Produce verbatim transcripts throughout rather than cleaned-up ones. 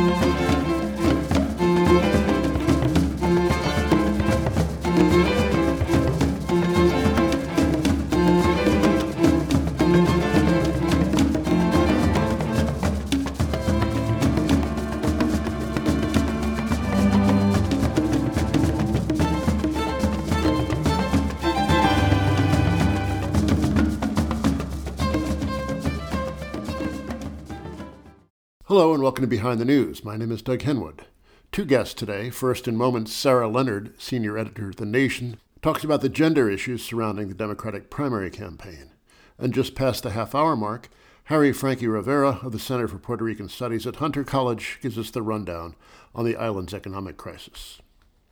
Hello and welcome to Behind the News. My name is Doug Henwood. Two guests today. First, in moments, Sarah Leonard, senior editor of The Nation, talks about the gender issues surrounding the Democratic primary campaign. And just past the half-hour mark, Harry Frankie Rivera of the Center for Puerto Rican Studies at Hunter College gives us the rundown on the island's economic crisis.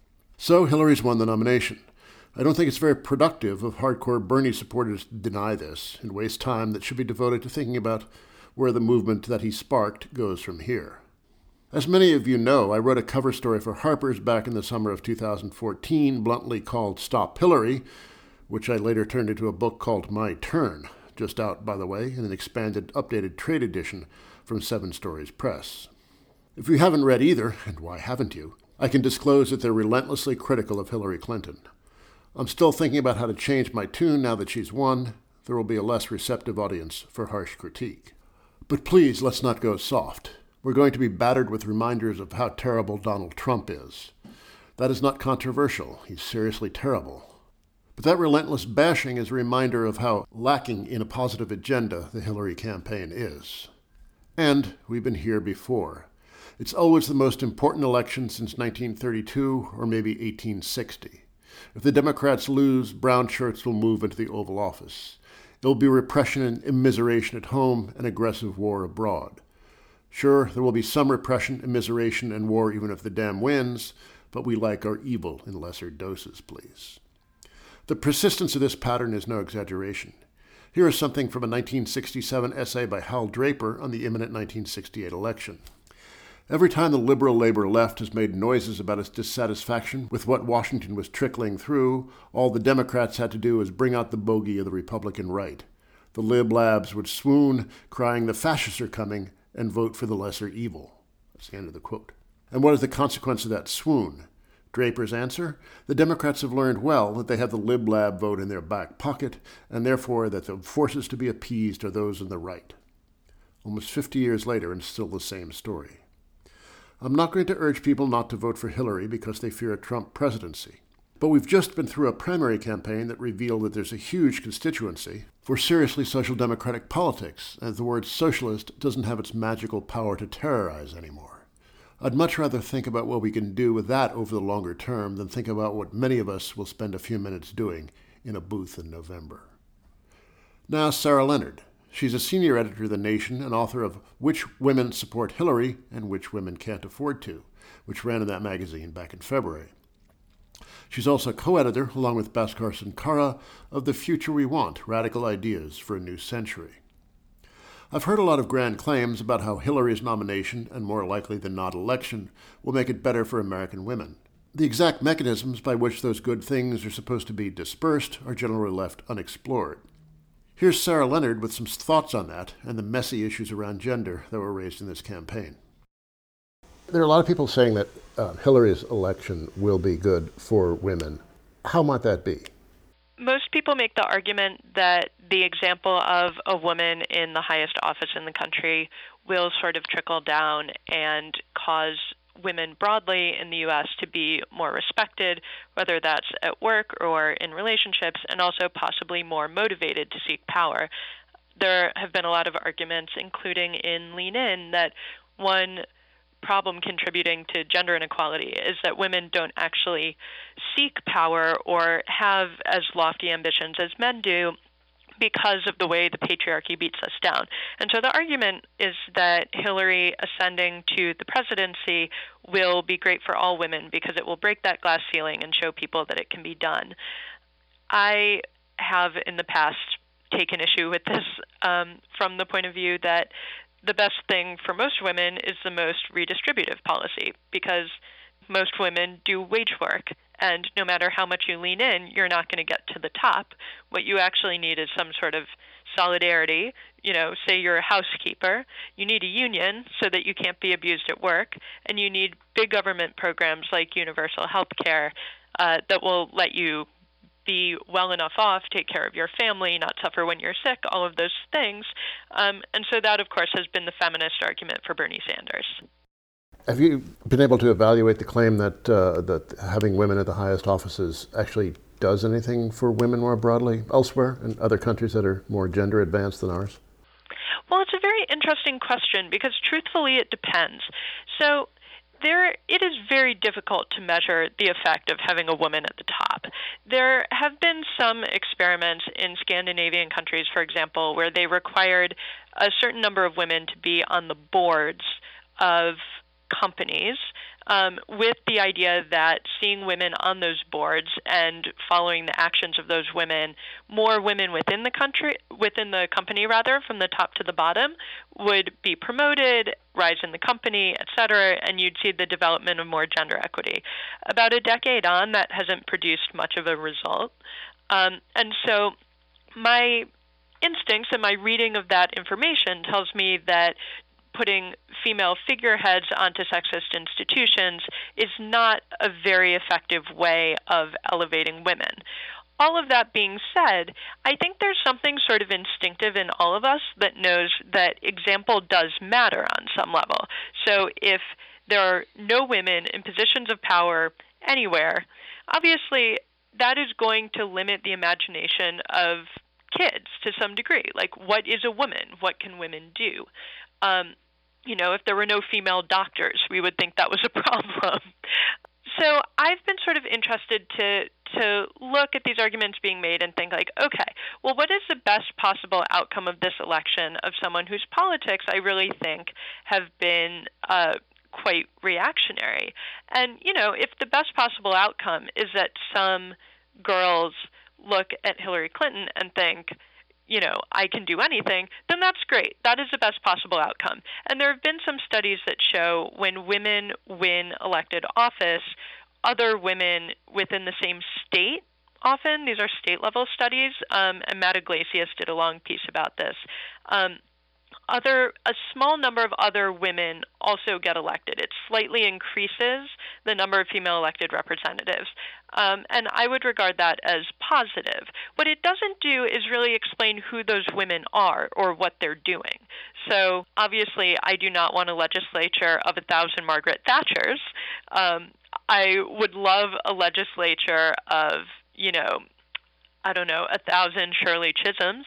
So, Hillary's won the nomination. I don't think it's very productive of hardcore Bernie supporters to deny this and waste time that should be devoted to thinking about where the movement that he sparked goes from here. As many of you know, I wrote a cover story for Harper's back in the summer of two thousand fourteen, bluntly called Stop Hillary, which I later turned into a book called My Turn, just out, by the way, in an expanded, updated trade edition from Seven Stories Press. If you haven't read either, and why haven't you, I can disclose that they're relentlessly critical of Hillary Clinton. I'm still thinking about how to change my tune now that she's won. There will be a less receptive audience for harsh critique. But please, let's not go soft. We're going to be battered with reminders of how terrible Donald Trump is. That is not controversial. He's seriously terrible. But that relentless bashing is a reminder of how lacking in a positive agenda the Hillary campaign is. And we've been here before. It's always the most important election since nineteen thirty-two or maybe eighteen sixty. If the Democrats lose, brown shirts will move into the Oval Office. There will be repression and immiseration at home and aggressive war abroad. Sure, there will be some repression, immiseration, and war even if the Dem wins, but we like our evil in lesser doses, please. The persistence of this pattern is no exaggeration. Here is something from a nineteen sixty-seven essay by Hal Draper on the imminent nineteen sixty-eight election. Every time the liberal labor left has made noises about its dissatisfaction with what Washington was trickling through, all the Democrats had to do was bring out the bogey of the Republican right. The lib labs would swoon, crying the fascists are coming, and vote for the lesser evil. That's the end of the quote. And what is the consequence of that swoon? Draper's answer? The Democrats have learned well that they have the lib lab vote in their back pocket, and therefore that the forces to be appeased are those on the right. Almost fifty years later, and still the same story. I'm not going to urge people not to vote for Hillary because they fear a Trump presidency. But we've just been through a primary campaign that revealed that there's a huge constituency for seriously social democratic politics, and the word socialist doesn't have its magical power to terrorize anymore. I'd much rather think about what we can do with that over the longer term than think about what many of us will spend a few minutes doing in a booth in November. Now, Sarah Leonard. She's a senior editor of The Nation and author of Which Women Support Hillary and Which Women Can't Afford to, which ran in that magazine back in February. She's also co-editor, along with Bhaskar Sankara, of The Future We Want, Radical Ideas for a New Century. I've heard a lot of grand claims about how Hillary's nomination, and more likely than not election, will make it better for American women. The exact mechanisms by which those good things are supposed to be dispersed are generally left unexplored. Here's Sarah Leonard with some thoughts on that and the messy issues around gender that were raised in this campaign. There are a lot of people saying that uh, Hillary's election will be good for women. How might that be? Most people make the argument that the example of a woman in the highest office in the country will sort of trickle down and cause women broadly in the U S to be more respected, whether that's at work or in relationships, and also possibly more motivated to seek power. There have been a lot of arguments, including in Lean In, that one problem contributing to gender inequality is that women don't actually seek power or have as lofty ambitions as men do because of the way the patriarchy beats us down. And so the argument is that Hillary ascending to the presidency will be great for all women because it will break that glass ceiling and show people that it can be done. I have in the past taken issue with this um, from the point of view that the best thing for most women is the most redistributive policy, because most women do wage work, and no matter how much you lean in, you're not going to get to the top. What you actually need is some sort of solidarity. You know, say you're a housekeeper, you need a union so that you can't be abused at work, and you need big government programs like universal health care uh, that will let you be well enough off, take care of your family, not suffer when you're sick, all of those things. Um, and so that, of course, has been the feminist argument for Bernie Sanders. Have you been able to evaluate the claim that uh, that having women at the highest offices actually does anything for women more broadly elsewhere in other countries that are more gender advanced than ours? Well, it's a very interesting question because truthfully it depends. So there, it is very difficult to measure the effect of having a woman at the top. There have been some experiments in Scandinavian countries, for example, where they required a certain number of women to be on the boards of companies, um, with the idea that seeing women on those boards and following the actions of those women, more women within the country, within the company rather, from the top to the bottom, would be promoted, rise in the company, et cetera, and you'd see the development of more gender equity. About a decade on, that hasn't produced much of a result. Um, and so my instincts and my reading of that information tells me that putting female figureheads onto sexist institutions is not a very effective way of elevating women. All of that being said, I think there's something sort of instinctive in all of us that knows that example does matter on some level. So if there are no women in positions of power anywhere, obviously that is going to limit the imagination of kids to some degree. Like, what is a woman? What can women do? Um, You know, if there were no female doctors, we would think that was a problem. So I've been sort of interested to to look at these arguments being made and think like, okay, well, what is the best possible outcome of this election of someone whose politics I really think have been uh, quite reactionary? And, you know, if the best possible outcome is that some girls look at Hillary Clinton and think, you know, I can do anything, then that's great. That is the best possible outcome. And there have been some studies that show when women win elected office, other women within the same state, often, these are state-level studies, um, and Matt Iglesias did a long piece about this, um, Other, a small number of other women also get elected. It slightly increases the number of female elected representatives. Um, and I would regard that as positive. What it doesn't do is really explain who those women are or what they're doing. So obviously, I do not want a legislature of a thousand Margaret Thatchers. Um, I would love a legislature of, you know, I don't know, a thousand Shirley Chisholms.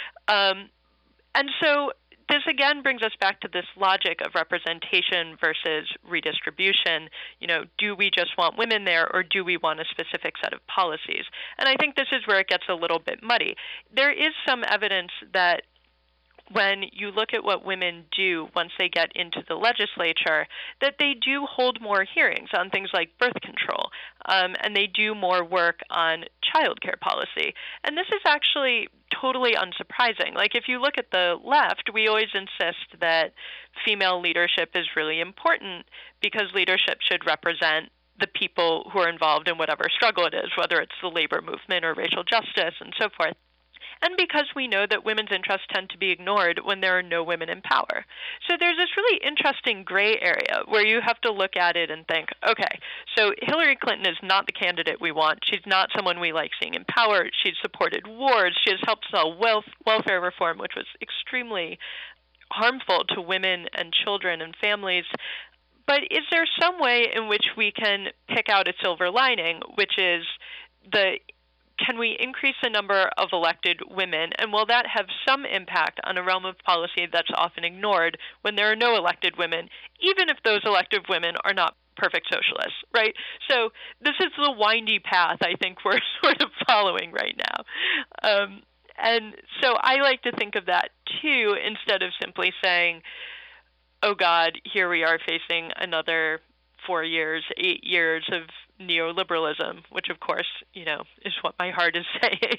Um, and so this again brings us back to this logic of representation versus redistribution. You know, do we just want women there, or do we want a specific set of policies? And I think this is where it gets a little bit muddy. There is some evidence that when you look at what women do once they get into the legislature, that they do hold more hearings on things like birth control, um, and they do more work on child care policy. And this is actually totally unsurprising. Like, if you look at the left, we always insist that female leadership is really important because leadership should represent the people who are involved in whatever struggle it is, whether it's the labor movement or racial justice and so forth. And because we know that women's interests tend to be ignored when there are no women in power. So there's this really interesting gray area where you have to look at it and think, okay, so Hillary Clinton is not the candidate we want. She's not someone we like seeing in power. She's supported wars. She has helped sell wealth, welfare reform, which was extremely harmful to women and children and families. But is there some way in which we can pick out a silver lining, which is the can we increase the number of elected women, and will that have some impact on a realm of policy that's often ignored when there are no elected women, even if those elected women are not perfect socialists, right? So this is the windy path I think we're sort of following right now. Um, and so I like to think of that, too, instead of simply saying, oh, God, here we are facing another four years, eight years of neoliberalism, which, of course, you know, is what my heart is saying.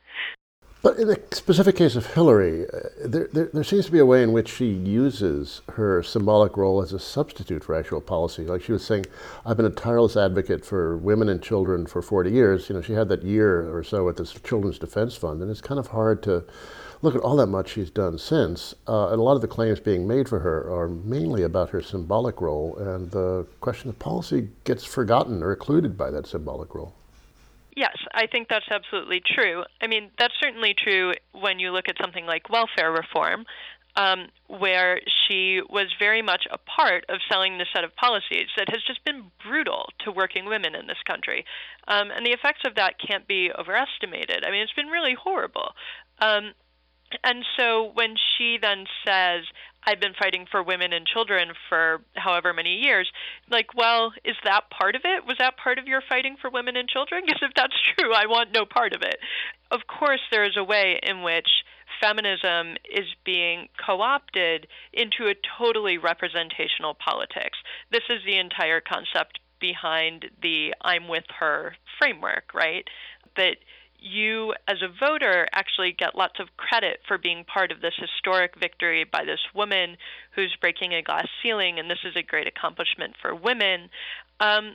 But in the specific case of Hillary, uh, there, there, there seems to be a way in which she uses her symbolic role as a substitute for actual policy. Like she was saying, I've been a tireless advocate for women and children for forty years. You know, she had that year or so with this Children's Defense Fund, and it's kind of hard to look at all that much she's done since, uh, and a lot of the claims being made for her are mainly about her symbolic role, and the question of policy gets forgotten or occluded by that symbolic role. Yes, I think that's absolutely true. I mean, that's certainly true when you look at something like welfare reform, um, where she was very much a part of selling the set of policies that has just been brutal to working women in this country. Um, and the effects of that can't be overestimated. I mean, it's been really horrible. Um, and so when she then says, I've been fighting for women and children for however many years, like, well, is that part of it? Was that part of your fighting for women and children? Because if that's true, I want no part of it. Of course, there is a way in which feminism is being co-opted into a totally representational politics. This is the entire concept behind the I'm with her framework, right? That you, as a voter, actually get lots of credit for being part of this historic victory by this woman who's breaking a glass ceiling, and this is a great accomplishment for women. Um,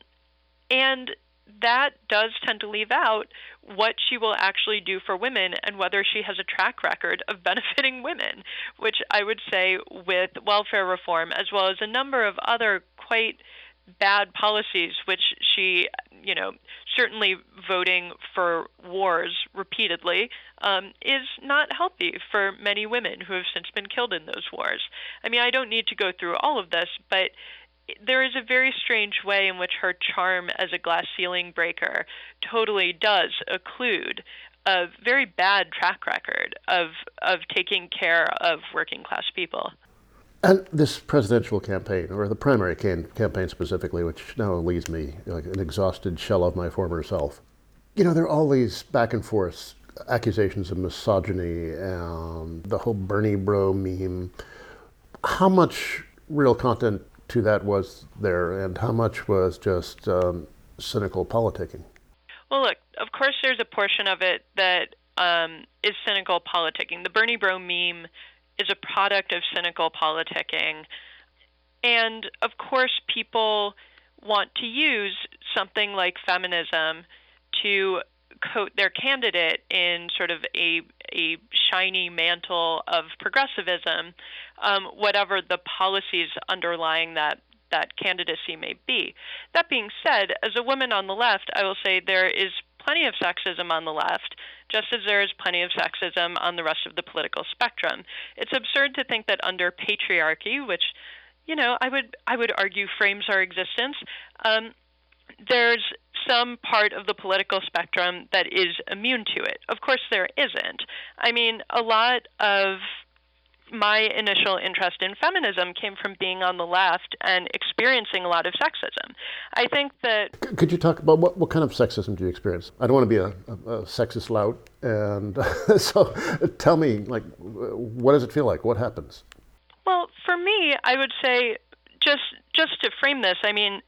and that does tend to leave out what she will actually do for women and whether she has a track record of benefiting women, which I would say with welfare reform, as well as a number of other quite bad policies, which she, you know, certainly voting for wars repeatedly um, is not healthy for many women who have since been killed in those wars. I mean, I don't need to go through all of this, but there is a very strange way in which her charm as a glass ceiling breaker totally does occlude a very bad track record of of taking care of working class people. And this presidential campaign, or the primary can- campaign specifically, which now leaves me like an exhausted shell of my former self. You know, there are all these back and forth accusations of misogyny and the whole Bernie bro meme. How much real content to that was there, and how much was just um, cynical politicking? Well, look, of course there's a portion of it that um, is cynical politicking. The Bernie bro meme is a product of cynical politicking. And of course, people want to use something like feminism to coat their candidate in sort of a a shiny mantle of progressivism, um, whatever the policies underlying that that candidacy may be. That being said, as a woman on the left, I will say there is plenty of sexism on the left, just as there is plenty of sexism on the rest of the political spectrum. It's absurd to think that under patriarchy, which, you know, I would I would argue frames our existence, um, there's some part of the political spectrum that is immune to it. Of course, there isn't. I mean, a lot of my initial interest in feminism came from being on the left and experiencing a lot of sexism. I think that... Could you talk about what, what kind of sexism do you experience? I don't want to be a, a, a sexist lout, and so tell me, like, what does it feel like? What happens? Well, for me, I would say, just just to frame this, I mean,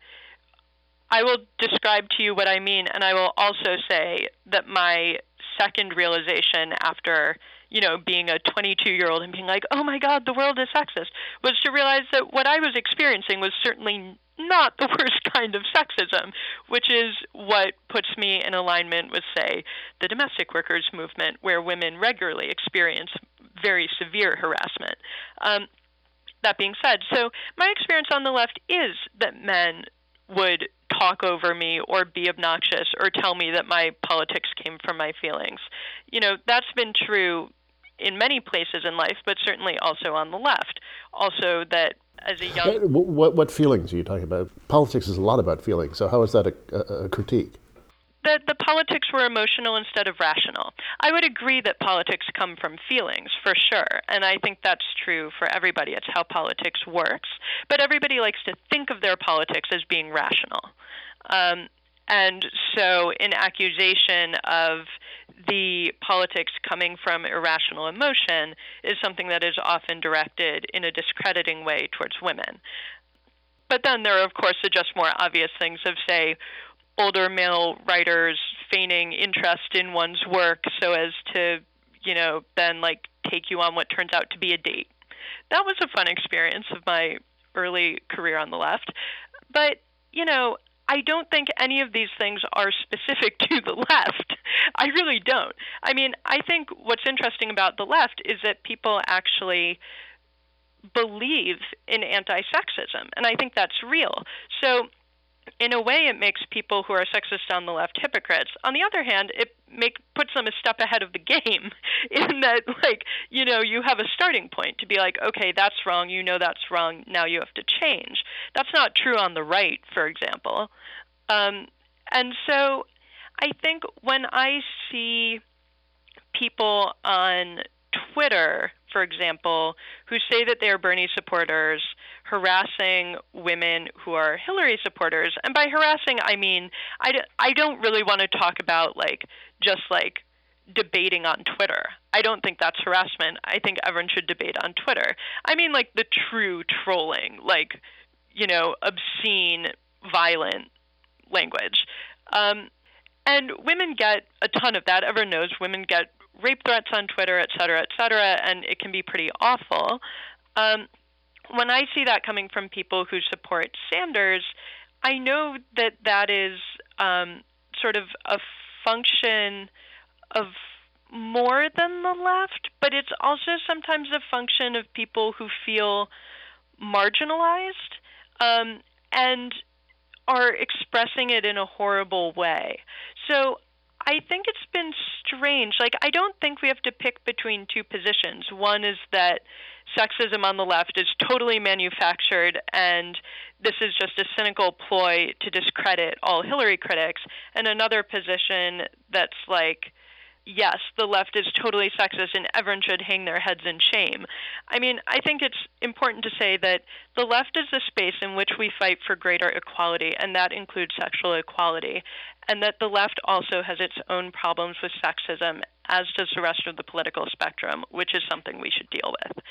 I will describe to you what I mean, and I will also say that my second realization after, you know, being a twenty-two-year-old and being like, oh my God, the world is sexist, was to realize that what I was experiencing was certainly not the worst kind of sexism, which is what puts me in alignment with, say, the domestic workers movement, where women regularly experience very severe harassment. Um, that being said, so my experience on the left is that men would talk over me or be obnoxious or tell me that my politics came from my feelings. You know, that's been true in many places in life, but certainly also on the left. Also that as a young... What, what feelings are you talking about? Politics is a lot about feelings, so how is that a, a, a critique? That the politics were emotional instead of rational. I would agree that politics come from feelings, for sure, and I think that's true for everybody. It's how politics works. But everybody likes to think of their politics as being rational. Um, and so an accusation of the politics coming from irrational emotion is something that is often directed in a discrediting way towards women. But then there are, of course, the just more obvious things of, say, older male writers feigning interest in one's work so as to, you know, then, like, take you on what turns out to be a date. That was a fun experience of my early career on the left. But, you know, I don't think any of these things are specific to the left. I really don't. I mean, I think what's interesting about the left is that people actually believe in anti-sexism, and I think that's real. So in a way, it makes people who are sexist on the left hypocrites. On the other hand, it make puts them a step ahead of the game in that, like, you know, you have a starting point to be like, okay, that's wrong, you know that's wrong, now you have to change. That's not true on the right, for example. Um, and so I think when I see people on Twitter, for example, who say that they are Bernie supporters, harassing women who are Hillary supporters. And by harassing, I mean, I, d- I don't really want to talk about, like, just, like, debating on Twitter. I don't think that's harassment. I think everyone should debate on Twitter. I mean, like, the true trolling, like, you know, obscene, violent language. Um, and women get a ton of that. Everyone knows women get rape threats on Twitter, et cetera, et cetera, and it can be pretty awful. Um, when I see that coming from people who support Sanders, I know that that is um, sort of a function of more than the left, but it's also sometimes a function of people who feel marginalized um, and are expressing it in a horrible way. So I think it's been strange. Like, I don't think we have to pick between two positions. One is that sexism on the left is totally manufactured, and this is just a cynical ploy to discredit all Hillary critics. And another position that's like, yes, the left is totally sexist and everyone should hang their heads in shame. I mean, I think it's important to say that the left is the space in which we fight for greater equality, and that includes sexual equality, and that the left also has its own problems with sexism, as does the rest of the political spectrum, which is something we should deal with.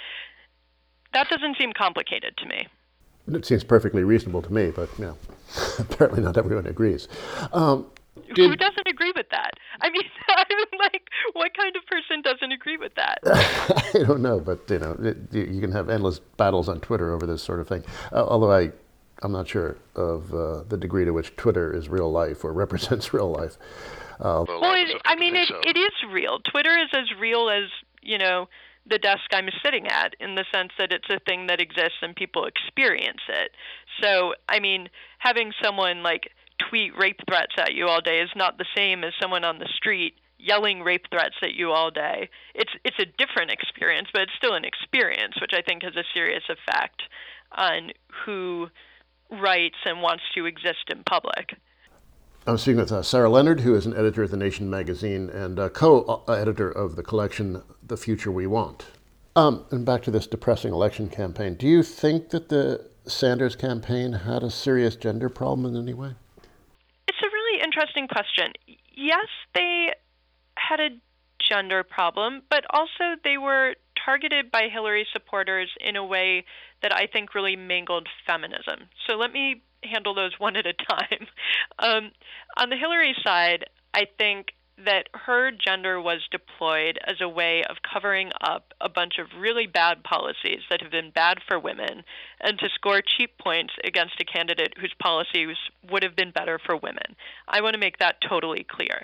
That doesn't seem complicated to me. It seems perfectly reasonable to me, but, you know, apparently not everyone agrees. Um, Did... Who doesn't agree with that? I mean, I'm like, what kind of person doesn't agree with that? I don't know, but, you know, it, you can have endless battles on Twitter over this sort of thing. Uh, although I, I'm not sure of uh, the degree to which Twitter is real life or represents real life. Uh, well, it, I mean, it, it is real. Twitter is as real as, you know, the desk I'm sitting at, in the sense that it's a thing that exists and people experience it. So, I mean, having someone, like, tweet rape threats at you all day is not the same as someone on the street yelling rape threats at you all day. It's it's a different experience, but it's still an experience, which I think has a serious effect on who writes and wants to exist in public. I'm speaking with uh, Sarah Leonard, who is an editor at The Nation magazine and uh, co-editor of the collection The Future We Want. Um, and back to this depressing election campaign. Do you think that the Sanders campaign had a serious gender problem in any way? It's a really interesting question. Yes, they had a gender problem, but also they were targeted by Hillary supporters in a way that I think really mangled feminism. So let me handle those one at a time. Um, on the Hillary side, I think that her gender was deployed as a way of covering up a bunch of really bad policies that have been bad for women, and to score cheap points against a candidate whose policies would have been better for women. I want to make that totally clear.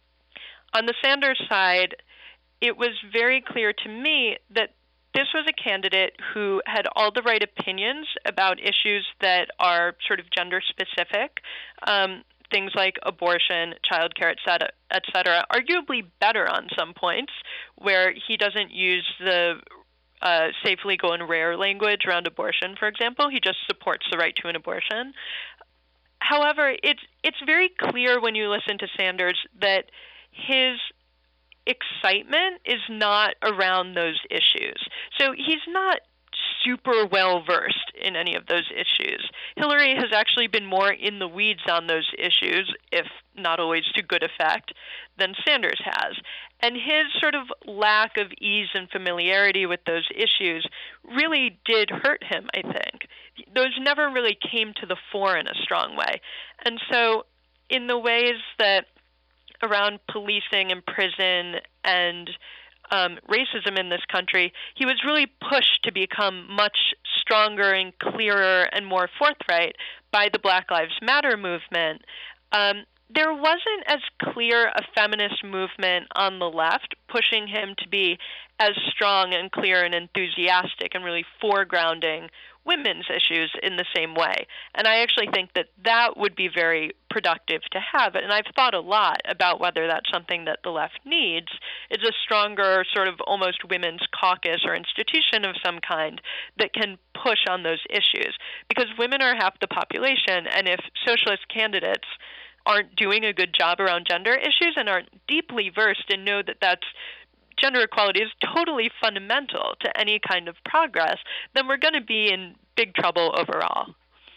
On the Sanders side, it was very clear to me that this was a candidate who had all the right opinions about issues that are sort of gender specific, um, things like abortion, childcare, et cetera, et cetera, arguably better on some points, where he doesn't use the uh, safe, legal, and rare language around abortion, for example. He just supports the right to an abortion. However, it's it's very clear when you listen to Sanders that his excitement is not around those issues. So he's not super well versed in any of those issues. Hillary has actually been more in the weeds on those issues, if not always to good effect, than Sanders has. And his sort of lack of ease and familiarity with those issues really did hurt him, I think. Those never really came to the fore in a strong way. And so in the ways that around policing and prison and um, racism in this country, he was really pushed to become much stronger and clearer and more forthright by the Black Lives Matter movement, um, there wasn't as clear a feminist movement on the left pushing him to be as strong and clear and enthusiastic and really foregrounding women's issues in the same way. And I actually think that that would be very productive to have. And I've thought a lot about whether that's something that the left needs. It's a stronger sort of almost women's caucus or institution of some kind that can push on those issues. Because women are half the population, and if socialist candidates aren't doing a good job around gender issues and aren't deeply versed and know that that's gender equality is totally fundamental to any kind of progress, then we're going to be in big trouble overall.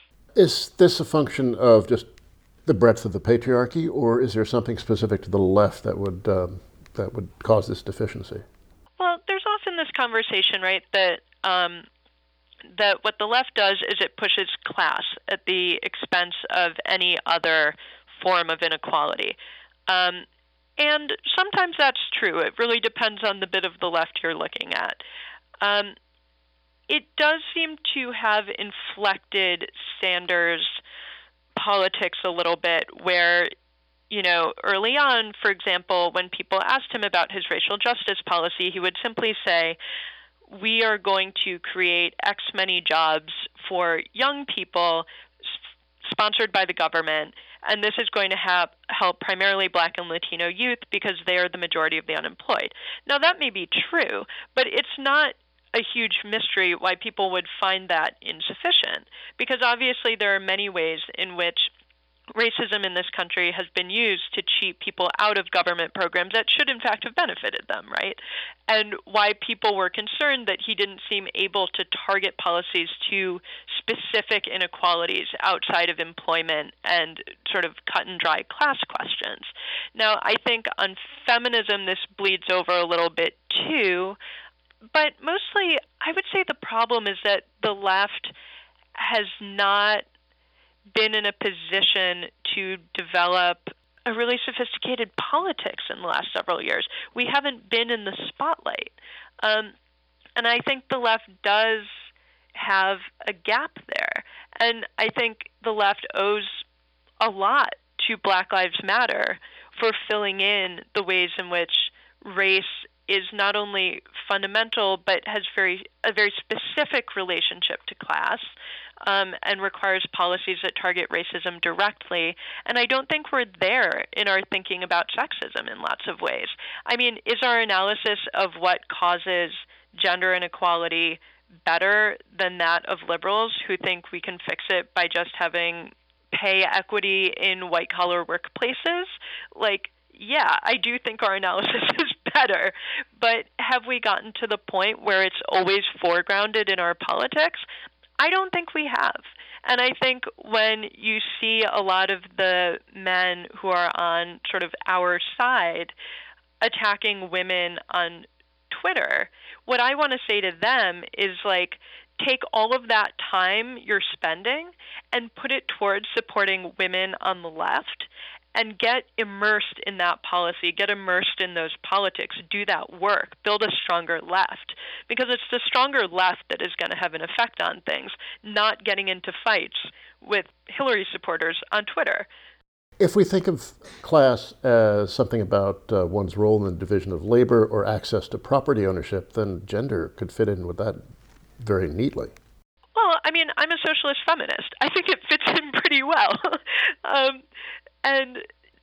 Is this a function of just the breadth of the patriarchy, or is there something specific to the left that would um, that would cause this deficiency? Well, there's often this conversation, right, that um, that what the left does is it pushes class at the expense of any other form of inequality. Um, And sometimes that's true. It really depends on the bit of the left you're looking at. Um, it does seem to have inflected Sanders' politics a little bit where, you know, early on, for example, when people asked him about his racial justice policy, he would simply say, we are going to create X many jobs for young people sponsored by the government, and this is going to have, help primarily Black and Latino youth because they are the majority of the unemployed. Now, that may be true, but it's not a huge mystery why people would find that insufficient, because obviously there are many ways in which racism in this country has been used to cheat people out of government programs that should in fact have benefited them, right? And why people were concerned that he didn't seem able to target policies to specific inequalities outside of employment and sort of cut and dry class questions. Now, I think on feminism this bleeds over a little bit too, but mostly I would say the problem is that the left has not been in a position to develop a really sophisticated politics in the last several years. We haven't been in the spotlight. Um, and I think the left does have a gap there. And I think the left owes a lot to Black Lives Matter for filling in the ways in which race is not only fundamental, but has very a very specific relationship to class, um, and requires policies that target racism directly. And I don't think we're there in our thinking about sexism in lots of ways. I mean, is our analysis of what causes gender inequality better than that of liberals who think we can fix it by just having pay equity in white-collar workplaces? Like, yeah, I do think our analysis is better, but have we gotten to the point where it's always foregrounded in our politics? I don't think we have. And I think when you see a lot of the men who are on sort of our side attacking women on Twitter, what I want to say to them is, like, take all of that time you're spending and put it towards supporting women on the left and get immersed in that policy, get immersed in those politics, do that work, build a stronger left. Because it's the stronger left that is going to have an effect on things, not getting into fights with Hillary supporters on Twitter. If we think of class as something about uh, one's role in the division of labor or access to property ownership, then gender could fit in with that very neatly. Well, I mean, I'm a socialist feminist. I think it fits in pretty well. um, and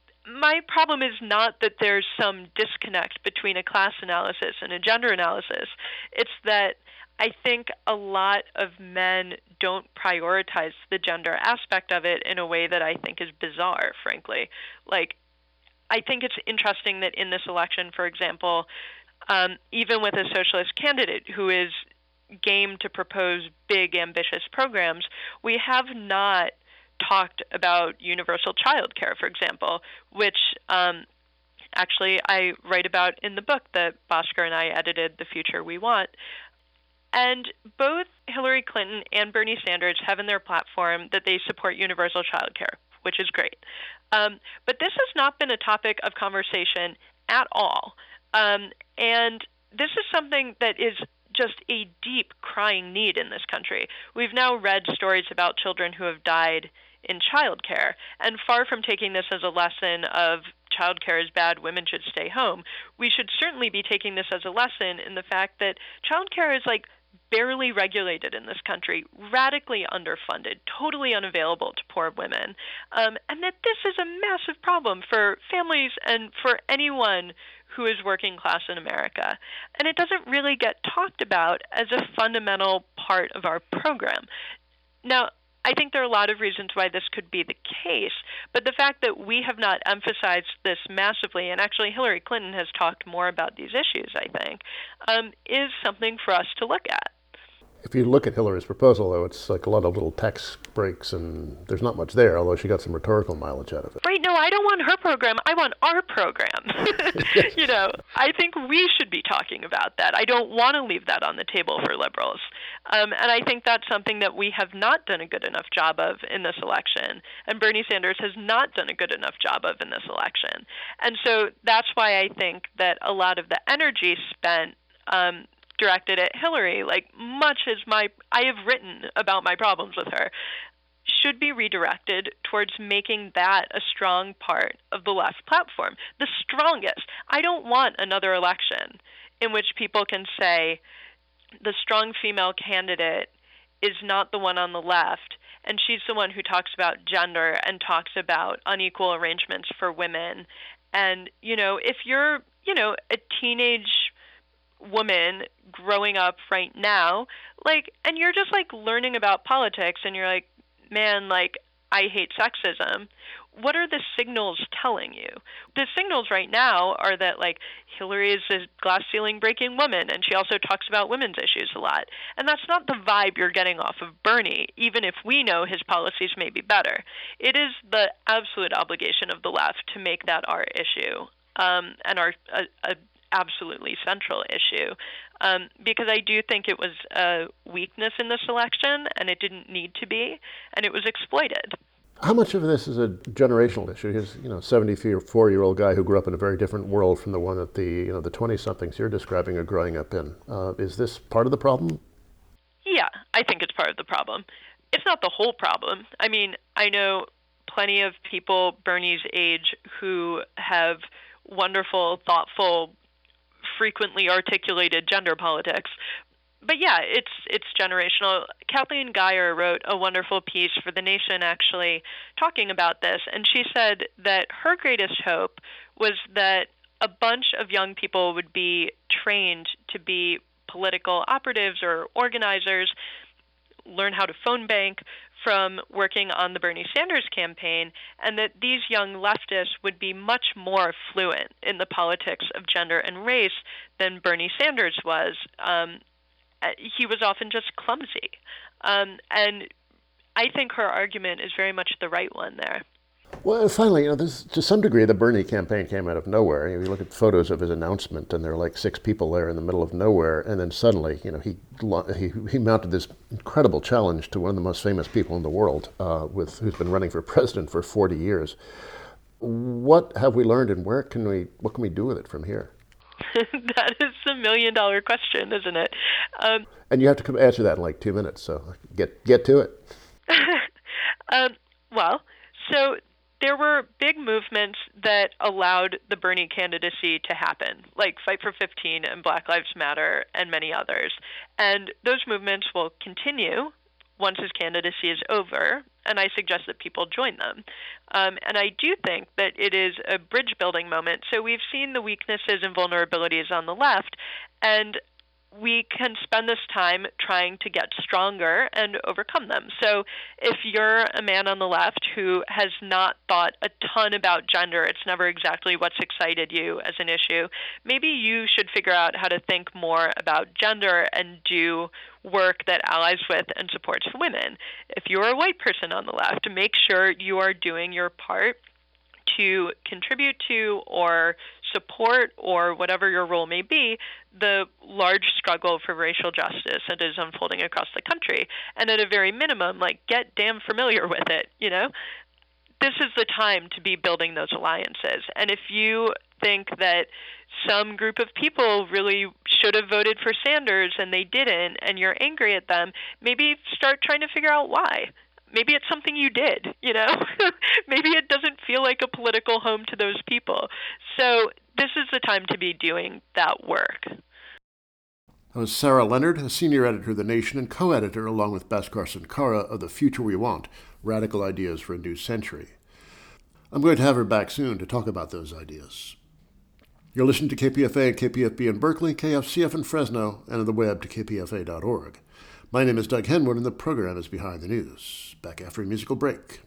my problem is not that there's some disconnect between a class analysis and a gender analysis. It's that I think a lot of men don't prioritize the gender aspect of it in a way that I think is bizarre, frankly. Like, I think it's interesting that in this election, for example, um, even with a socialist candidate who is game to propose big, ambitious programs, we have not talked about universal child care, for example, which um, actually I write about in the book that Bhaskar and I edited, The Future We Want. And both Hillary Clinton and Bernie Sanders have in their platform that they support universal child care, which is great. Um, but this has not been a topic of conversation at all. Um, and this is something that is just a deep crying need in this country. We've now read stories about children who have died in childcare, and far from taking this as a lesson of childcare is bad, women should stay home, we should certainly be taking this as a lesson in the fact that childcare is like barely regulated in this country, radically underfunded, totally unavailable to poor women, um, and that this is a massive problem for families and for anyone who is working class in America. And it doesn't really get talked about as a fundamental part of our program. Now, I think there are a lot of reasons why this could be the case, but the fact that we have not emphasized this massively, and actually Hillary Clinton has talked more about these issues, I think, um, is something for us to look at. If you look at Hillary's proposal, though, it's like a lot of little tax breaks, and there's not much there, although she got some rhetorical mileage out of it. Right, no, I don't want her program. I want our program. You know, I think we should be talking about that. I don't want to leave that on the table for liberals. Um, and I think that's something that we have not done a good enough job of in this election, and Bernie Sanders has not done a good enough job of in this election. And so that's why I think that a lot of the energy spent um, directed at Hillary, like much as my I have written about my problems with her, should be redirected towards making that a strong part of the left platform, the strongest. I don't want another election in which people can say the strong female candidate is not the one on the left, and she's the one who talks about gender and talks about unequal arrangements for women. And, you know, if you're, you know, a teenage woman growing up right now, like, and you're just like learning about politics and you're like, man, like, I hate sexism. What are the signals telling you? The signals right now are that, like, Hillary is a glass ceiling breaking woman, and she also talks about women's issues a lot. And that's not the vibe you're getting off of Bernie, even if we know his policies may be better. It is the absolute obligation of the left to make that our issue, um, and our a, a absolutely central issue, um, because I do think it was a weakness in this election, and it didn't need to be, and it was exploited. How much of this is a generational issue? He's, you know, seventy-four-year-old guy who grew up in a very different world from the one that the, you know, the twenty-somethings you're describing are growing up in. Uh, is this part of the problem? Yeah, I think it's part of the problem. It's not the whole problem. I mean, I know plenty of people Bernie's age who have wonderful, thoughtful, frequently articulated gender politics. But yeah, it's it's generational. Kathleen Geyer wrote a wonderful piece for The Nation, actually, talking about this, and she said that her greatest hope was that a bunch of young people would be trained to be political operatives or organizers, learn how to phone bank from working on the Bernie Sanders campaign, and that these young leftists would be much more fluent in the politics of gender and race than Bernie Sanders was. Um, he was often just clumsy. Um, and I think her argument is very much the right one there. Well, finally, you know, this, to some degree, the Bernie campaign came out of nowhere. You know, you look at photos of his announcement, and there are like six people there in the middle of nowhere, and then suddenly, you know, he he, he mounted this incredible challenge to one of the most famous people in the world, uh, with who's been running for president for forty years. What have we learned, and where can we, what can we do with it from here? That is a million-dollar question, isn't it? Um, and you have to come answer that in like two minutes, so get get to it. um, well, so there were big movements that allowed the Bernie candidacy to happen, like Fight for fifteen and Black Lives Matter and many others. And those movements will continue once his candidacy is over, and I suggest that people join them. Um, and I do think that it is a bridge-building moment. So we've seen the weaknesses and vulnerabilities on the left, and we can spend this time trying to get stronger and overcome them. So if you're a man on the left who has not thought a ton about gender, it's never exactly what's excited you as an issue, maybe you should figure out how to think more about gender and do work that allies with and supports women. If you're a white person on the left, make sure you are doing your part to contribute to or support, or whatever your role may be, the large struggle for racial justice that is unfolding across the country. And at a very minimum, like, get damn familiar with it, you know? This is the time to be building those alliances. And if you think that some group of people really should have voted for Sanders and they didn't, and you're angry at them, maybe start trying to figure out why. Maybe it's something you did, you know? Maybe it doesn't feel like a political home to those people. So this is the time to be doing that work. That was Sarah Leonard, a senior editor of The Nation and co-editor, along with Bhaskar Sankara, of The Future We Want, Radical Ideas for a New Century. I'm going to have her back soon to talk about those ideas. You're listening to K P F A and K P F B in Berkeley, K F C F in Fresno, and on the web to k p f a dot org. My name is Doug Henwood, and the program is Behind the News. Back after a musical break.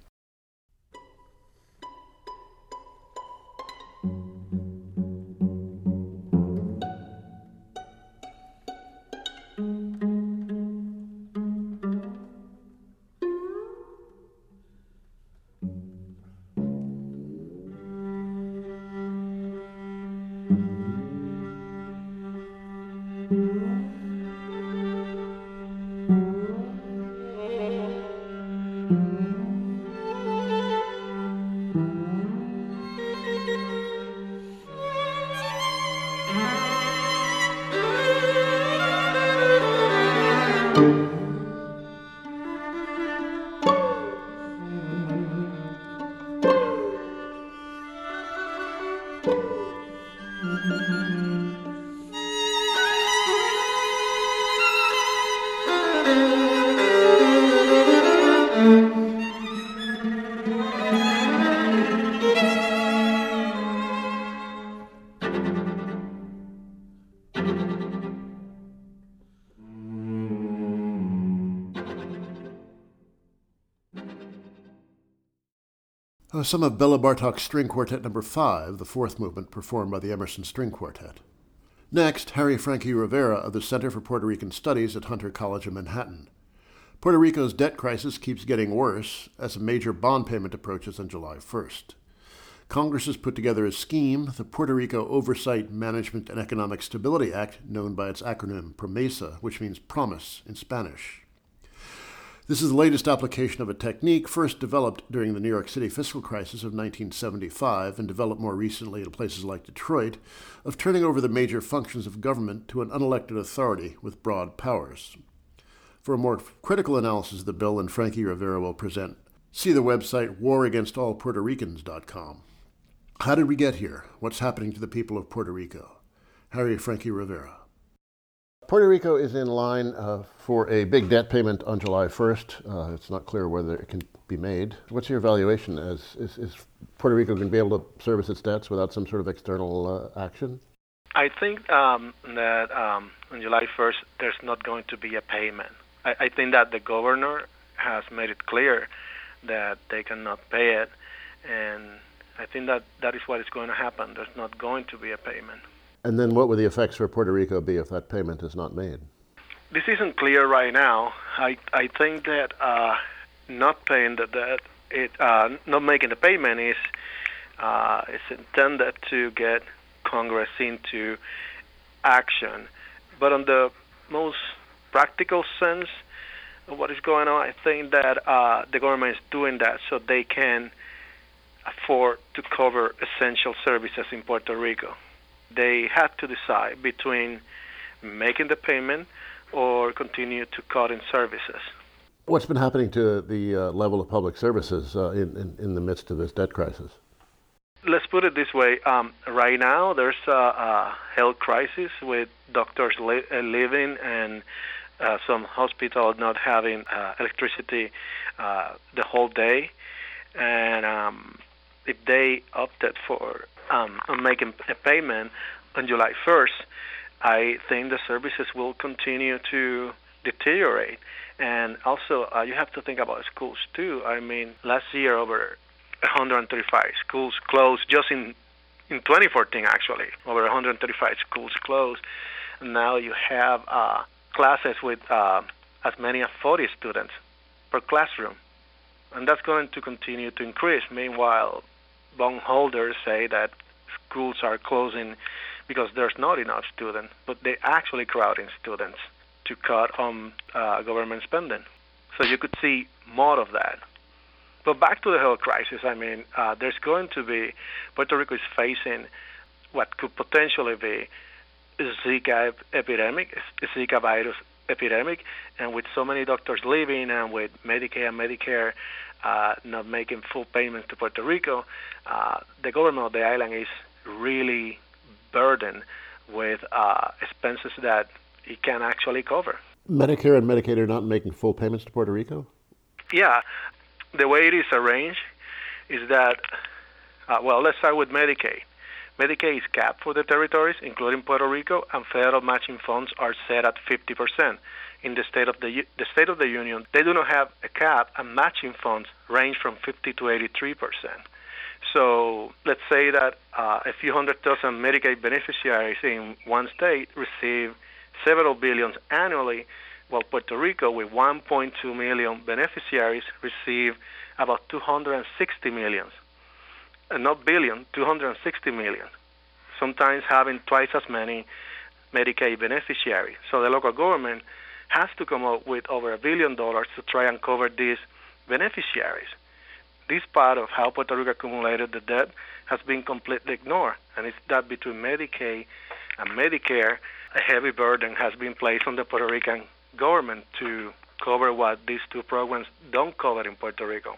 Uh, some of Bela Bartok's String Quartet Number five, the fourth movement performed by the Emerson String Quartet. Next, Harry Frankie Rivera of the Center for Puerto Rican Studies at Hunter College in Manhattan. Puerto Rico's debt crisis keeps getting worse as a major bond payment approaches on July first. Congress has put together a scheme, the Puerto Rico Oversight, Management, and Economic Stability Act, known by its acronym PROMESA, which means promise in Spanish. This is the latest application of a technique first developed during the New York City fiscal crisis of nineteen seventy-five and developed more recently in places like Detroit, of turning over the major functions of government to an unelected authority with broad powers. For a more critical analysis of the bill than Frankie Rivera will present, see the website war against all puerto ricans dot com. How did we get here? What's happening to the people of Puerto Rico? Harry Frankie Rivera. Puerto Rico is in line uh, for a big debt payment on July first. Uh, it's not clear whether it can be made. What's your evaluation? As, is, is Puerto Rico going to be able to service its debts without some sort of external uh, action? I think um, that um, on July first, there's not going to be a payment. I, I think that the governor has made it clear that they cannot pay it, and I think that that is what is going to happen. There's not going to be a payment. And then what would the effects for Puerto Rico be if that payment is not made? This isn't clear right now. I I think that uh, not paying the debt, it uh, not making the payment is uh, is intended to get Congress into action. But on the most practical sense of what is going on, I think that uh, the government is doing that so they can afford to cover essential services in Puerto Rico. They had to decide between making the payment or continue to cut in services. What's been happening to the uh, level of public services uh, in, in, in the midst of this debt crisis? Let's put it this way. Um, right now, there's a, a health crisis with doctors li- uh, living and uh, some hospitals not having uh, electricity uh, the whole day. And um, if they opted for um, making a payment on July first, I think the services will continue to deteriorate. And also, uh, you have to think about schools, too. I mean, last year, over one hundred thirty-five schools closed, just in, in twenty fourteen, actually. Over one hundred thirty-five schools closed. And now you have uh, classes with uh, as many as forty students per classroom. And that's going to continue to increase. Meanwhile, bondholders say that schools are closing because there's not enough students, but they're actually crowding students to cut on uh, government spending. So you could see more of that. But back to the health crisis, I mean, uh, there's going to be, Puerto Rico is facing what could potentially be Zika epidemic, Zika virus epidemic, and with so many doctors leaving and with Medicaid and Medicare uh, not making full payments to Puerto Rico, uh, the government of the island is really burdened with uh, expenses that it can actually cover. Medicare and Medicaid are not making full payments to Puerto Rico? Yeah. The way it is arranged is that, uh, well, let's start with Medicaid. Medicaid is capped for the territories, including Puerto Rico, and federal matching funds are set at fifty percent. In the state of the the state of the union, they do not have a cap, and matching funds range from fifty to eighty-three percent. So let's say that uh, a few hundred thousand Medicaid beneficiaries in one state receive several billions annually, while Puerto Rico, with one point two million beneficiaries, receive about two hundred sixty million. Uh, not billion, two hundred sixty million, sometimes having twice as many Medicaid beneficiaries. So the local government has to come up with over a billion dollars to try and cover these beneficiaries. This part of how Puerto Rico accumulated the debt has been completely ignored, and it's that between Medicaid and Medicare, a heavy burden has been placed on the Puerto Rican government to cover what these two programs don't cover in Puerto Rico.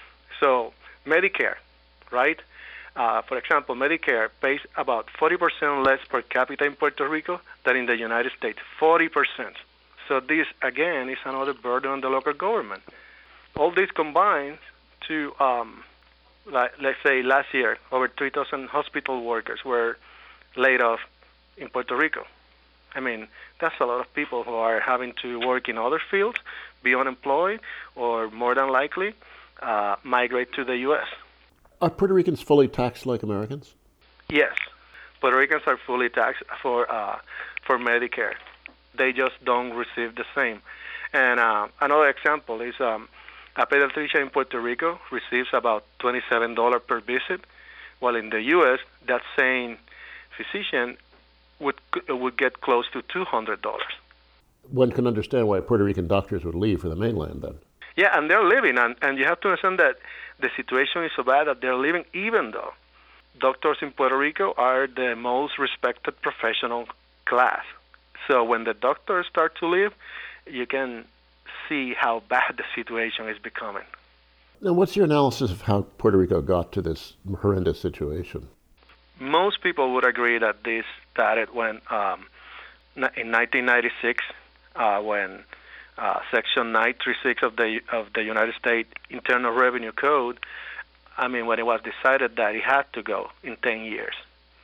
So Medicare, right? Uh, for example, Medicare pays about forty percent less per capita in Puerto Rico than in the United States, forty percent. So this, again, is another burden on the local government. All this combines to, um, like, let's say last year, over three thousand hospital workers were laid off in Puerto Rico. I mean, that's a lot of people who are having to work in other fields, be unemployed, or more than likely, uh, migrate to the U S. Are Puerto Ricans fully taxed like Americans? Yes. Puerto Ricans are fully taxed for uh, for Medicare. They just don't receive the same. And uh, another example is um, a pediatrician in Puerto Rico receives about twenty-seven dollars per visit, while in the U S, that same physician would would get close to two hundred dollars. One can understand why Puerto Rican doctors would leave for the mainland then. Yeah, and they're leaving, and, and you have to understand that the situation is so bad that they're leaving even though doctors in Puerto Rico are the most respected professional class. So when the doctors start to leave, you can see how bad the situation is becoming. Now, what's your analysis of how Puerto Rico got to this horrendous situation? Most people would agree that this started when, um, in nineteen ninety-six, uh, when uh, Section nine thirty-six of the of the United States Internal Revenue Code, I mean, when it was decided that it had to go in ten years.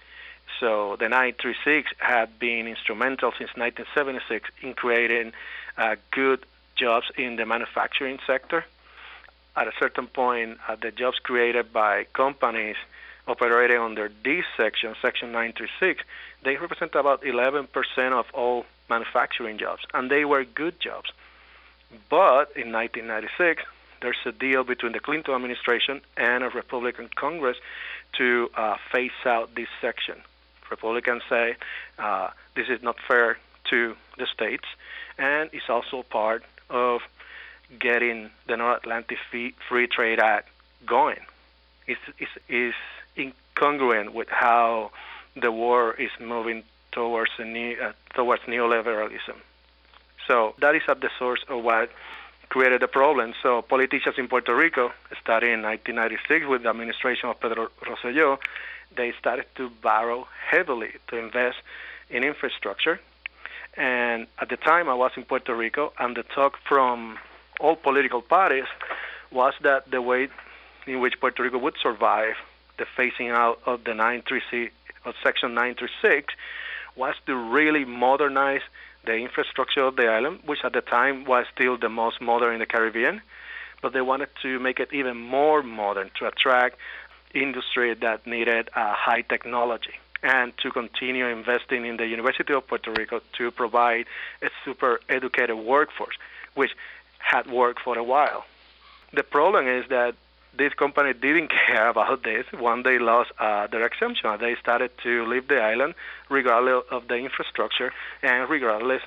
So the nine thirty-six had been instrumental since nineteen seventy-six in creating uh, good jobs in the manufacturing sector. At a certain point, uh, the jobs created by companies operating under this section, Section nine thirty-six, they represent about eleven percent of all manufacturing jobs, and they were good jobs. But in nineteen ninety-six, there's a deal between the Clinton administration and a Republican Congress to uh, phase out this section. Republicans say uh, this is not fair to the states, and it's also part of getting the North Atlantic Free Trade Act going. It's, it's, it's incongruent with how the war is moving towards a new, uh, towards neoliberalism. So that is at the source of what created the problem. So politicians in Puerto Rico, starting in nineteen ninety-six with the administration of Pedro Rosselló, they started to borrow heavily to invest in infrastructure. And at the time I was in Puerto Rico, and the talk from all political parties was that the way in which Puerto Rico would survive the phasing out of the nine thirty-six, of Section nine thirty-six, was to really modernize the infrastructure of the island, which at the time was still the most modern in the Caribbean, but they wanted to make it even more modern to attract industry that needed uh, high technology, and to continue investing in the University of Puerto Rico to provide a super educated workforce, which had worked for a while. The problem is that this company didn't care about this when they lost uh, their exemption. They started to leave the island regardless of the infrastructure and regardless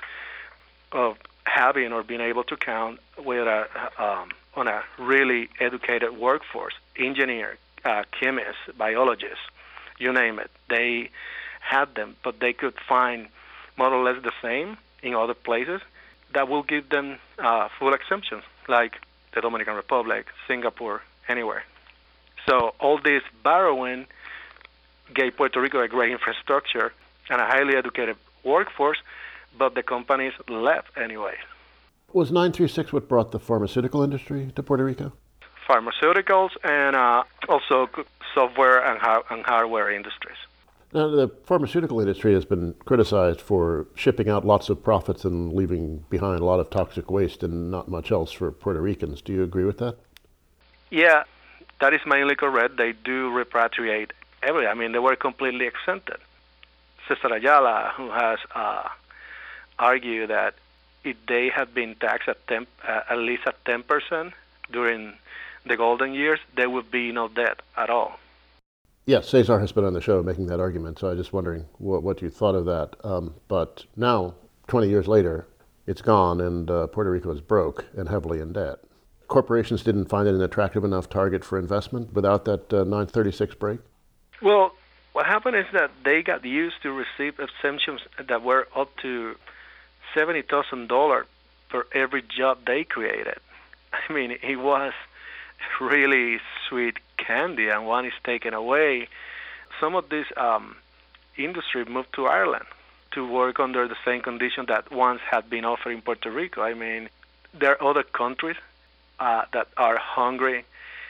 of having or being able to count with a, um, on a really educated workforce, engineer, uh, chemists, biologists, you name it. They had them, but they could find more or less the same in other places that will give them uh, full exemptions, like the Dominican Republic, Singapore, anywhere. So all this borrowing gave Puerto Rico a great infrastructure and a highly educated workforce, but the companies left anyway. Was nine three six what brought the pharmaceutical industry to Puerto Rico? Pharmaceuticals and uh, also software and, har- and hardware industries. Now, the pharmaceutical industry has been criticized for shipping out lots of profits and leaving behind a lot of toxic waste and not much else for Puerto Ricans. Do you agree with that? Yeah, that is mainly correct. They do repatriate everything. I mean, they were completely exempted. Cesar Ayala, who has uh, argued that if they had been taxed at, ten, uh, at least at ten percent during the golden years, there would be no debt at all. Yes, Cesar has been on the show making that argument, so I was just wondering what, what you thought of that. Um, but now, twenty years later, it's gone, and uh, Puerto Rico is broke and heavily in debt. Corporations didn't find it an attractive enough target for investment without that uh, nine thirty-six break? Well, what happened is that they got used to receive exemptions that were up to seventy thousand dollars for every job they created. I mean, it was really sweet candy, and one is taken away. Some of this um, industry moved to Ireland to work under the same condition that once had been offered in Puerto Rico. I mean, there are other countries uh, that are hungry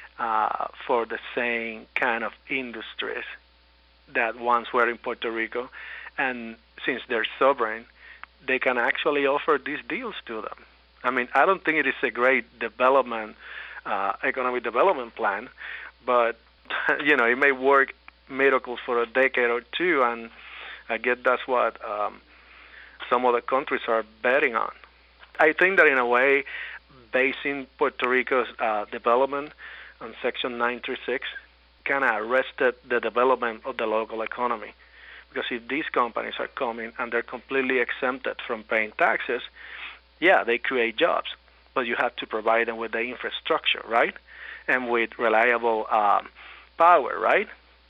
uh, for the same kind of industries that once were in Puerto Rico, and since they're sovereign, they can actually offer these deals to them. I mean, I don't think it is a great development, uh, economic development plan, but, you know, it may work miracles for a decade or two, and I guess that's what um, some other countries are betting on. I think that in a way, basing Puerto Rico's uh, development on Section nine thirty-six kind of arrested the development of the local economy. Because if these companies are coming and they're completely exempted from paying taxes, yeah, they create jobs, but you have to provide them with the infrastructure, right? And with reliable um, power, right?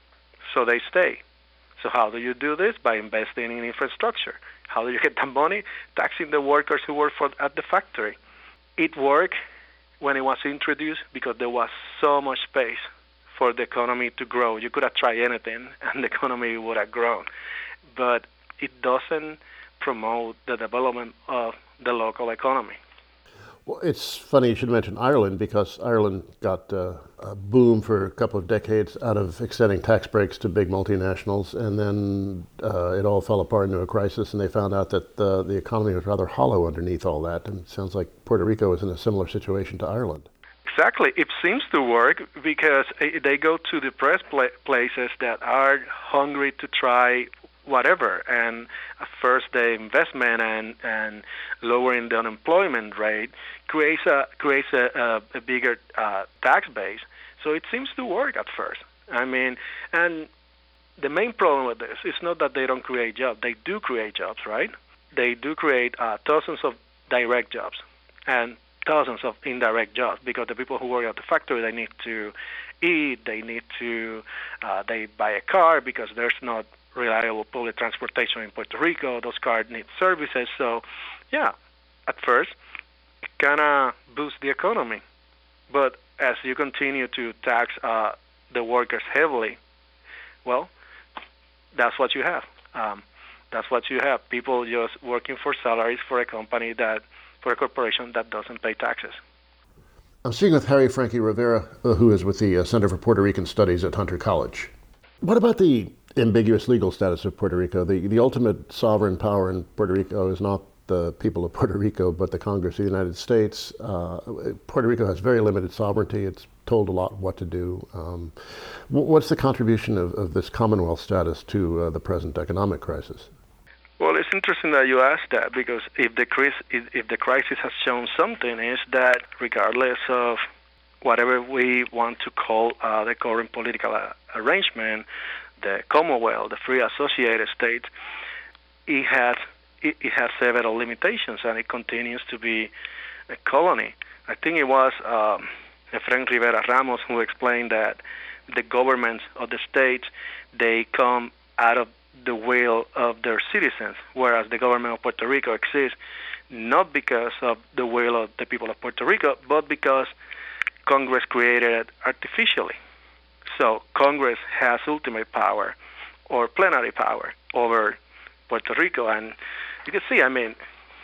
So they stay. So how do you do this? By investing in infrastructure. How do you get the money? Taxing the workers who work for, at the factory. It worked when it was introduced because there was so much space for the economy to grow. You could have tried anything and the economy would have grown. But it doesn't promote the development of the local economy. Well, it's funny you should mention Ireland, because Ireland got uh, a boom for a couple of decades out of extending tax breaks to big multinationals, and then uh, it all fell apart into a crisis, and they found out that uh, the economy was rather hollow underneath all that, and it sounds like Puerto Rico is in a similar situation to Ireland. Exactly. It seems to work because they go to depressed places that are hungry to try whatever. And at first, the investment and, and lowering the unemployment rate creates a creates a, a, a bigger uh, tax base. So it seems to work at first. I mean, and the main problem with this is not that they don't create jobs. They do create jobs, right? They do create uh, thousands of direct jobs and thousands of indirect jobs, because the people who work at the factory, they need to eat, they need to, uh, they buy a car because there's not reliable public transportation in Puerto Rico. Those cars need services. So, yeah, at first, it kind of boosts the economy. But as you continue to tax uh, the workers heavily, well, that's what you have. Um, that's what you have. People just working for salaries for a company that, for a corporation that doesn't pay taxes. I'm speaking with Harry Frankie Rivera, uh, who is with the uh, Center for Puerto Rican Studies at Hunter College. What about the ambiguous legal status of Puerto Rico? The, the ultimate sovereign power in Puerto Rico is not the people of Puerto Rico, but the Congress of the United States. Uh, Puerto Rico has very limited sovereignty. It's told a lot what to do. Um, what's the contribution of, of this Commonwealth status to uh, the present economic crisis? Well, it's interesting that you asked that, because if the crisis, if the crisis has shown something, is that regardless of whatever we want to call uh, the current political uh, arrangement, the Commonwealth, the free associated states, it has it, it has several limitations, and it continues to be a colony. I think it was um, Efrain Rivera Ramos who explained that the governments of the states, they come out of the will of their citizens, whereas the government of Puerto Rico exists not because of the will of the people of Puerto Rico, but because Congress created it artificially. So Congress has ultimate power or plenary power over Puerto Rico. And you can see, I mean,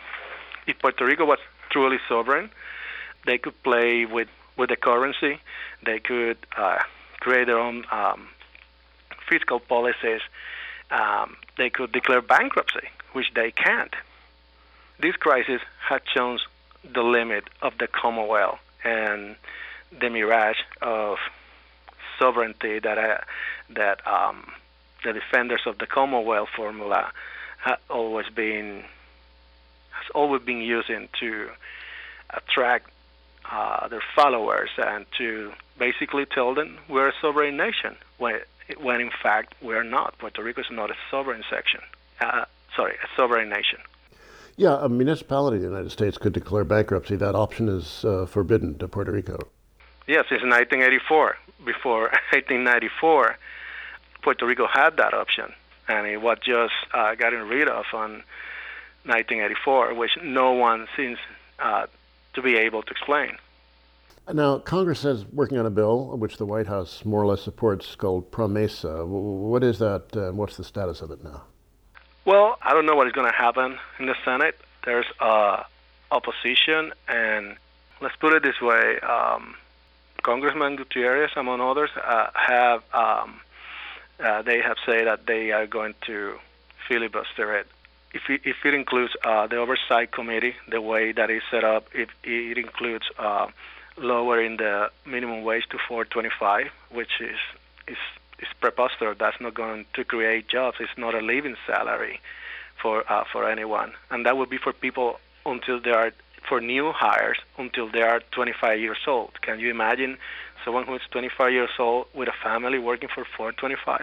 if Puerto Rico was truly sovereign, they could play with, with the currency. They could uh, create their own um, fiscal policies. Um, they could declare bankruptcy, which they can't. This crisis has shown the limit of the Commonwealth and the mirage of sovereignty that uh, that um, the defenders of the Commonwealth formula have always been has always been using to attract uh, their followers and to basically tell them we're a sovereign nation when when in fact we're not. Puerto Rico is not a sovereign section. Uh, sorry, a sovereign nation. Yeah, a municipality in the United States could declare bankruptcy. That option is uh, forbidden to Puerto Rico. Yes, since nineteen eighty-four. Before eighteen ninety-four, Puerto Rico had that option, and it was just uh, gotten rid of on nineteen eighty-four, which no one seems uh, to be able to explain. Now, Congress is working on a bill, which the White House more or less supports, called PROMESA. What is that, and what's the status of it now? Well, I don't know what is going to happen in the Senate. There's uh, opposition, and let's put it this way, um, Congressman Gutierrez, among others, uh, have um, uh, they have said that they are going to filibuster it. If it, if it includes uh, the Oversight Committee, the way that is set up, if it includes uh, lowering the minimum wage to four twenty-five, which is is is preposterous. That's not going to create jobs. It's not a living salary for uh, for anyone, and that would be for people until they are for new hires until they are twenty-five years old. Can you imagine someone who is twenty-five years old with a family working for four twenty-five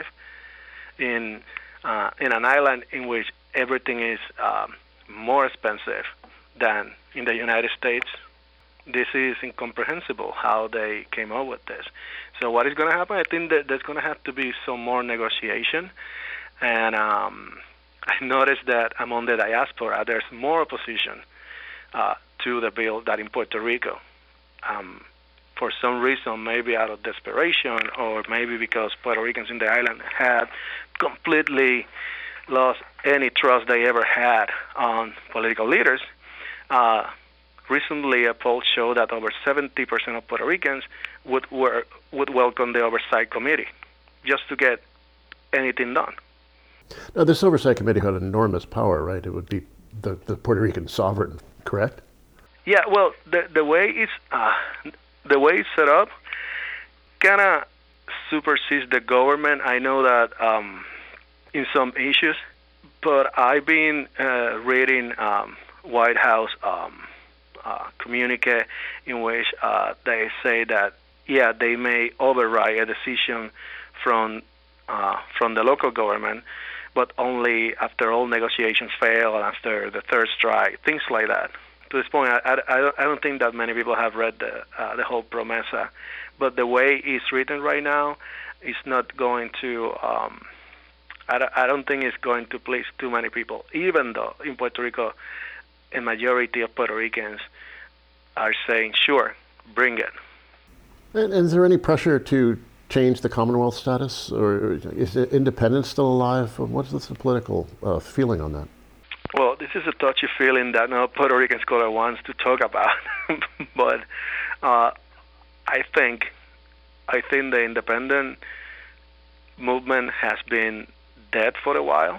in uh, in an island in which everything is um, more expensive than in the United States? This is incomprehensible how they came up with this. So what is going to happen? I think that there's going to have to be some more negotiation. And um, I noticed that among the diaspora, there's more opposition uh, to the bill than in Puerto Rico. Um, for some reason, maybe out of desperation, or maybe because Puerto Ricans in the island had completely lost any trust they ever had on political leaders. Uh, Recently, a poll showed that over seventy percent of Puerto Ricans would were, would welcome the Oversight Committee just to get anything done. Now, this Oversight Committee had enormous power, right? It would be the, the Puerto Rican sovereign, correct? Yeah, well, the the way it's uh, the way it's set up kind of supersedes the government. I know that um, in some issues, but I've been uh, reading um, White House Um, Uh, communique in which uh, they say that, yeah, they may override a decision from uh, from the local government, but only after all negotiations fail and after the third strike, things like that. To this point, I, I, I don't think that many people have read the uh, the whole PROMESA, but the way it's written right now is not going to, um, I, don't, I don't think it's going to please too many people, even though in Puerto Rico, a majority of Puerto Ricans are saying, sure, bring it. And, and is there any pressure to change the Commonwealth status, or is independence still alive? What's the political uh, feeling on that? Well, this is a touchy feeling that no Puerto Rican scholar wants to talk about, but uh, I think I think the independent movement has been dead for a while,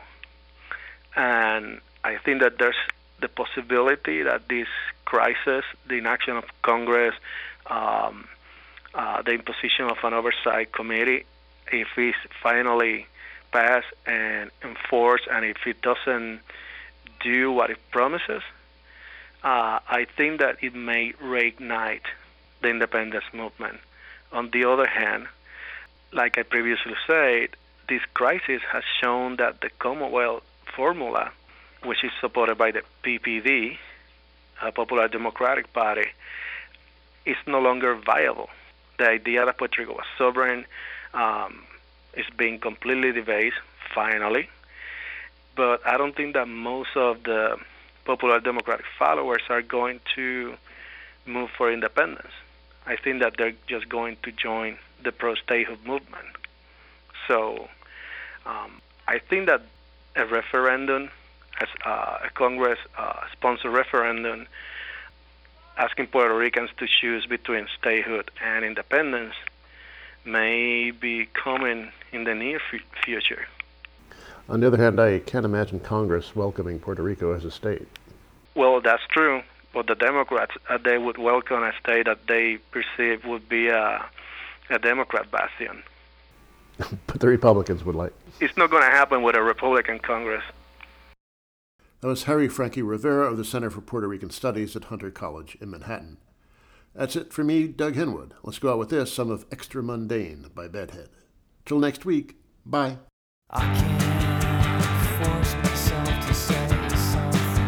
and I think that there's the possibility that this crisis, the inaction of Congress, um, uh, the imposition of an oversight committee, if it's finally passed and enforced, and if it doesn't do what it promises, uh, I think that it may reignite the independence movement. On the other hand, like I previously said, this crisis has shown that the Commonwealth formula, which is supported by the P P D, a Popular Democratic Party, is no longer viable. The idea that Puerto Rico was sovereign um, is being completely debased, finally. But I don't think that most of the popular Democratic followers are going to move for independence. I think that they're just going to join the pro-statehood movement. So um, I think that a referendum, as uh, a Congress-sponsored uh, referendum, asking Puerto Ricans to choose between statehood and independence may be coming in the near f- future. On the other hand, I can't imagine Congress welcoming Puerto Rico as a state. Well, that's true. But the Democrats, uh, they would welcome a state that they perceive would be a, a Democrat bastion. But the Republicans would like. It's not going to happen with a Republican Congress. That was Harry Frankie Rivera of the Center for Puerto Rican Studies at Hunter College in Manhattan. That's it for me, Doug Henwood. Let's go out with this, some of Extra Mundane by Bedhead. Till next week, bye. I can't force myself to say something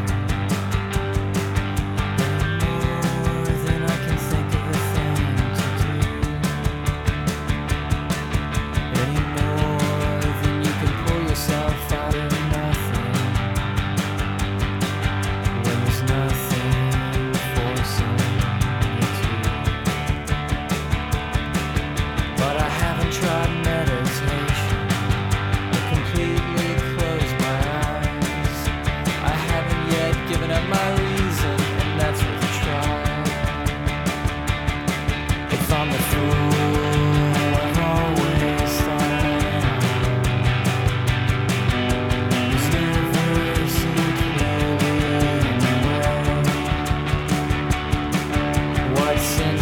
more than I can think of a thing to do. Any more than you can pull yourself out of nothing when there's nothing forcing you to. But I haven't tried meditation. Completely close my eyes. I haven't yet given up my reason, and that's worth a try. If I'm the fool I've always thought who's never seen clearly anyway, what's in